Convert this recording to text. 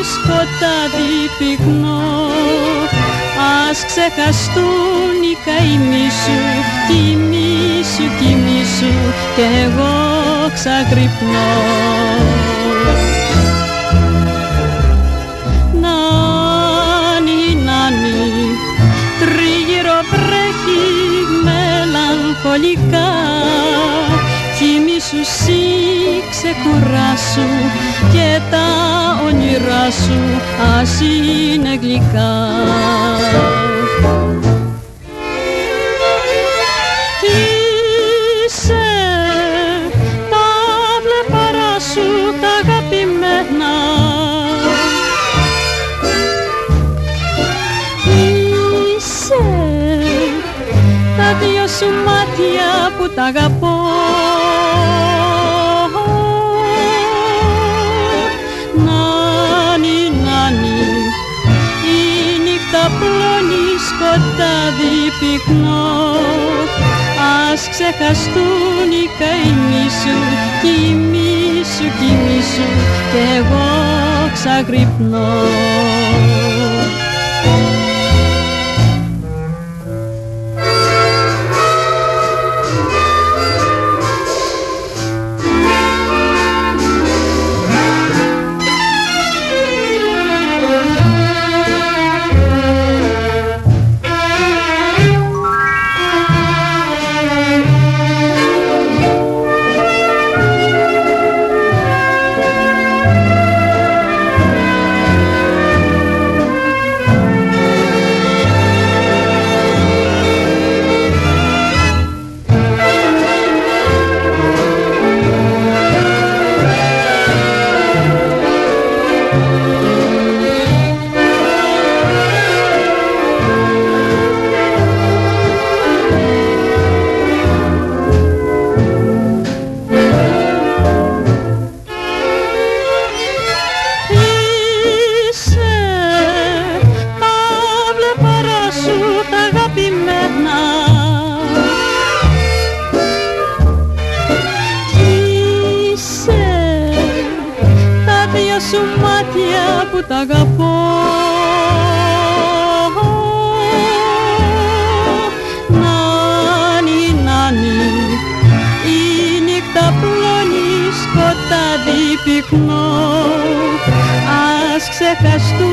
σκοτάδι πυκνό. Ας ξεχαστούν οι καημοί σου, κοιμήσου, κοιμήσου κι εγώ ξαγρυπνώ. Νάνι, νάνι, τρίγυρο βρέχει μελαγχολικά. Κοιμήσου, σήξε, κουράσου και τα όνειρά σου ας είναι γλυκά. Είσαι τα βλεπαρά σου τα αγαπημένα. Είσαι τα δυο σου μάτια που τα αγαπώ. Σκοτάδι πυκνό, ας ξεχαστούν οι καημοί σου, κοιμήσου, κοιμήσου κι εγώ ξαγρυπνώ. Ας ξεχαστούν